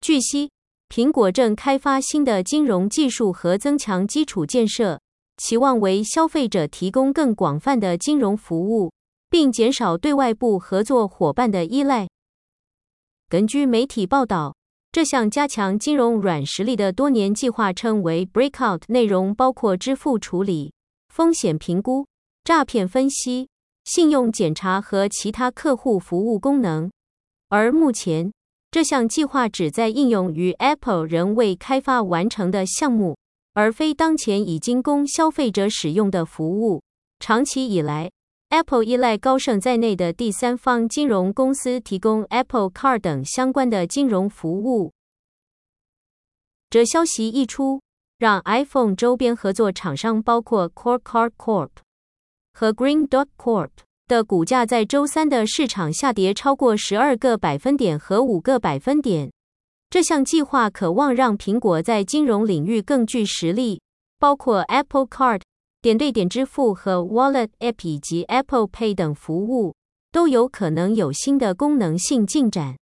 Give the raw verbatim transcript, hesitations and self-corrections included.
据悉，苹果正开发新的金融技术和增强基础建设，期望为消费者提供更广泛的金融服务，并减少对外部合作伙伴的依赖。根据媒体报道，这项加强金融软实力的多年计划称为 Breakout， 内容包括支付处理、风险评估、诈骗分析、信用检查和其他客户服务功能。而目前，这项计划旨在应用于 Apple 仍未开发完成的项目，而非当前已经供消费者使用的服务。长期以来， Apple 依赖高盛在内的第三方金融公司提供 Apple Card 等相关的金融服务。这消息一出，让 iPhone 周边合作厂商包括 Core Card Corp 和 Green Dot Corp 的股价在周三的市场下跌超过十二个百分点和五个百分点。这项计划渴望让苹果在金融领域更具实力，包括 Apple Card、点对点支付和 Wallet App 以及 Apple Pay 等服务，都有可能有新的功能性进展。